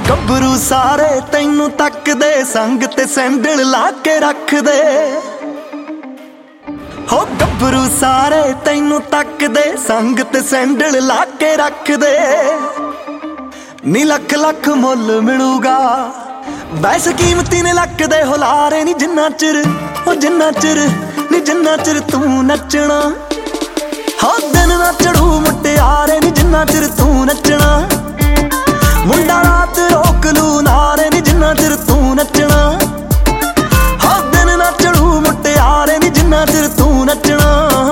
ਗੱਭਰੂ ਸਾਰੇ ਤੈਨੂੰ ਤੱਕਦੇ, ਸੰਗ ਤੇ ਸੈਂਡਲ ਲਾ ਕੇ ਰੱਖਦੇ। ਹੋ ਗੱਭਰੂ ਸਾਰੇ ਤੈਨੂੰ ਤੱਕਦੇ, ਸੰਗ ਤੇ ਸੈਂਡਲ ਲਾ ਕੇ ਰੱਖਦੇ। ਨੀ ਲੱਖ ਲੱਖ ਮੁੱਲ ਮਿਲੂਗਾ, ਵੈਸੇ ਕੀਮਤੀ ਨੇ ਲੱਕਦੇ ਹੁਲਾਰੇ ਨੀ ਜਿੰਨਾ ਚਿਰ, ਉਹ ਜਿੰਨਾ ਚਿਰ ਨੀ ਜਿੰਨਾ ਚਿਰ ਤੂੰ ਨੱਚਣਾ। ਹੋ ਦਿਨ ਨਾ ਚੜੂ ਮੁਟਿਆਰੇ ਨੀ ਜਿੰਨਾ ਚਿਰ ਤੂੰ ਨੱਚਣਾ। ਮੁੰਡਾ ਰਾਤ ਰੋਕ ਲੂ ਨਾਰੇ ਨੀ ਜਿੰਨਾ ਚਿਰ ਤੂੰ ਨੱਚਣਾ। ਹੋ ਦਿਨ ਨਾ ਚੜੂ ਮੁਟਿਆਰੇ ਨੀ ਜਿੰਨਾ ਚਿਰ ਤੂੰ ਨੱਚਣਾ।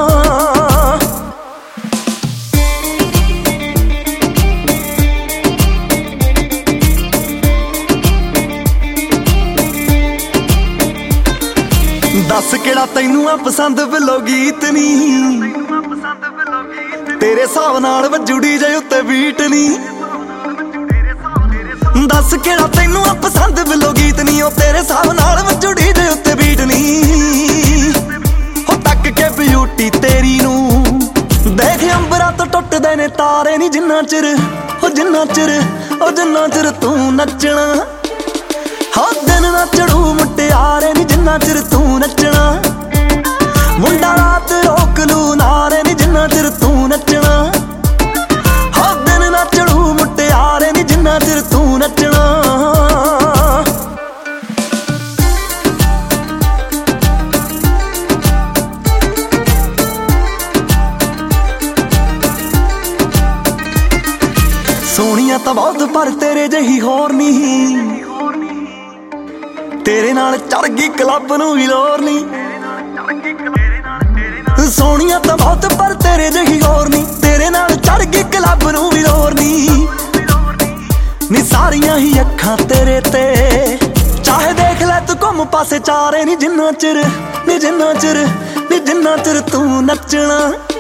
ਦੱਸ ਕਿਹੜਾ ਤੈਨੂੰ ਆ ਪਸੰਦ ਬਿਲੋ ਗੀਤ ਨੀ, ਤੇਰੇ ਹਿਸਾਬ ਨਾਲ ਵੱਜੂ ਡੀਜੇ ਉੱਤੇ ਬੀਟ ਨੀ। ਦੱਸ ਕਿਹੜਾ ਤੈਨੂੰ ਆ ਪਸੰਦ ਬਿਲੋ ਗੀਤ ਨੀ, ਉਹ ਤੇਰੇ ਹਿਸਾਬ ਨਾਲ ਵੱਜੂ ਡੀਜੇ ਉੱਤੇ ਬੀਟ ਨੀ। ਹੋ ਤੱਕ ਕੇ ਬਿਊਟੀ ਤੇਰੀ ਨੂੰ ਦੇਖ ਅੰਬਰਾਂ ਤੋਂ ਟੁੱਟਦੇ ਨੇ ਤਾਰੇ ਨੀ ਜਿੰਨਾ ਚਿਰ, ਉਹ ਜਿੰਨਾ ਚਿਰ, ਉਹ ਜਿੰਨਾ ਚਿਰ ਤੂੰ ਨੱਚਣਾ। ਹੋ ਦਿਨ ਨਾ ਚੜੂ ਮੁਟਿਆਰੇ ਨੀ ਜਿੰਨਾ ਚਿਰ ਤੂੰ ਨੱਚਣਾ। ਮੁੰਡਾ ਰਾਤ ਰੋਕ ਲੂ ਨਾਰੇ ਨੀ ਜਿੰਨਾ ਚਿਰ ਤੂੰ ਨੱਚਣਾ। ਹੋ ਦਿਨ ਨਾ ਚੜੂ ਮੁਟਿਆਰੇ ਨੀ ਜਿੰਨਾ ਚਿਰ ਤੂੰ ਨੱਚਣਾ। ਸੋਹਣੀਆਂ ਤਾਂ ਬਹੁਤ ਪਰ ਤੇਰੇ ਜਿਹੀ ਹੋਰ ਨਹੀਂ, ਤੇਰੇ ਨਾਲ ਚੜ ਗਈ ਕਲੱਬ ਨੂੰ ਵੀ ਲੋਰ ਨੀ। ਸੋਹਣੀਆਂ ਤਾਂ ਬਹੁਤ ਪਰ ਤੇਰੇ ਜਿਹੀ ਹੋਰ ਨੀ, ਤੇਰੇ ਨਾਲ ਚੜ ਗਈ ਕਲੱਬ ਨੂੰ ਵੀ ਲੋਰ ਨੀ। ਨੀ ਸਾਰੀਆਂ ਹੀ ਅੱਖਾਂ ਤੇਰੇ ਤੇ, ਚਾਹੇ ਦੇਖ ਲੈ ਤੂੰ ਘੁੰਮ ਪਾਸੇ ਚਾਰੇ ਨੀ ਜਿੰਨਾ ਚਿਰ, ਨੀ ਜਿੰਨਾ ਚਿਰ, ਨੀ ਜਿੰਨਾ ਚਿਰ ਤੂੰ ਨੱਚਣਾ।